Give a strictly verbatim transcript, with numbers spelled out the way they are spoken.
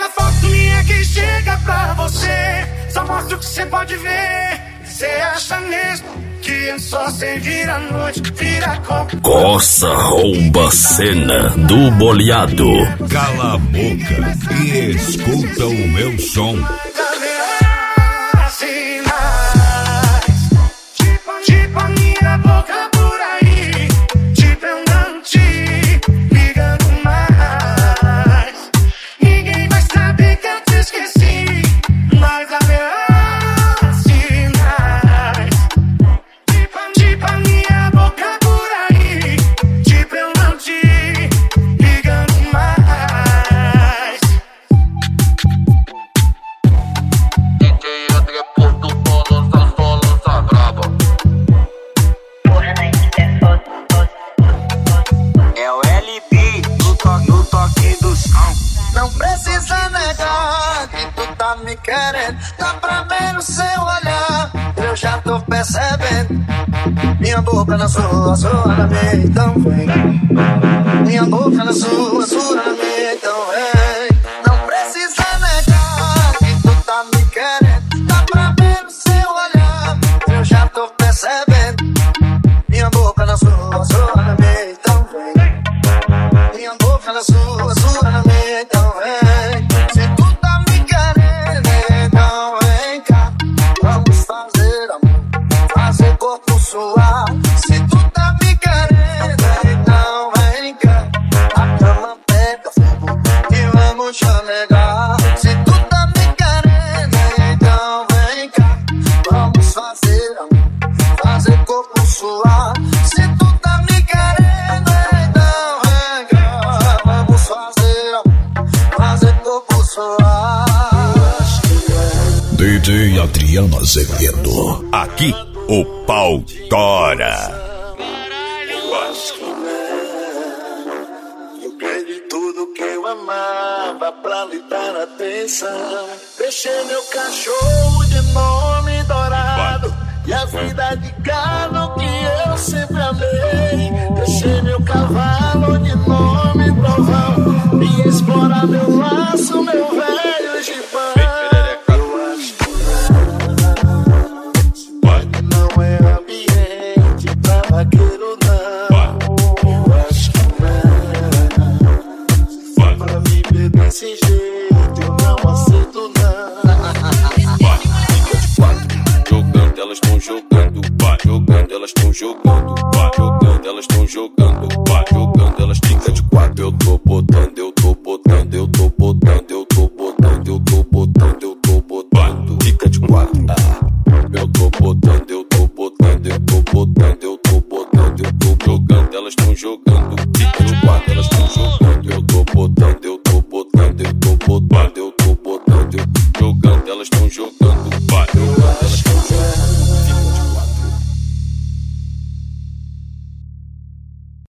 Aquela foto minha que chega pra você, só mostra o que você pode ver. Você acha mesmo que eu só sei virar noite, vira coca? Coça rouba a cena do boleado. Cala a boca e escuta o meu som. Tipo, tipo a minha boca por aí, tipo eu não te ligando mais. Ninguém vai saber que eu te esqueci, mas haverá sinais. Tipo, tipo a minha boca por aí, tipo eu não te ligando mais. É o L B no toque, no toque do som. Não precisa negar que tu tá me querendo. Dá pra ver no seu olhar, eu já tô percebendo. Minha boca na sua, sua na minha, então vem. Minha boca na sua, sua na minha, então vem. Não precisa negar que tu tá me querendo. Dá pra ver no seu olhar, eu já tô percebendo. Minha boca na sua, sua na minha, então vem. Minha boca na sua, sua na minha, então vem. Se tu tá me querendo, então vem cá. Vamos fazer amor, fazer corpo suar. Se tu tá me querendo, então vem cá. A cama pega fogo e vamos chamegar. Se tu tá me querendo, então vem cá. Vamos fazer amor, fazer corpo suar. Se tu tá me querendo, então vem cá. Vamos fazer amor, fazer corpo suar. D J Adriano Azevedo. Aqui o pau tora. Eu perdi tudo que eu amava pra lhe dar atenção. Deixei meu cachorro de nome dourado e a vida de gado que eu sempre amei. Deixei meu cavalo de nome trovão e explorar meu laço, meu velho gibão. Eu acho que não é ambiente pra vaqueiro, não. Eu acho que não. Pra viver desse jeito eu não aceito, não. Jogando, elas tão jogando, vai jogando, elas tão jogando, vai jogando, elas tão jogando, vai jogando, elas fica de quatro. Eu tô botando, eu tô botando, eu tô botando, eu tô botando, eu tô botando, eu tô botando, fica de quatro. Eu tô botando, eu tô botando, eu tô botando, eu tô botando, eu tô jogando, elas tão jogando, fica de quatro, elas tão jogando. Eu tô botando, eu tô botando, eu tô botando, eu tô botando, eu tô jogando, elas tão jogando, vai.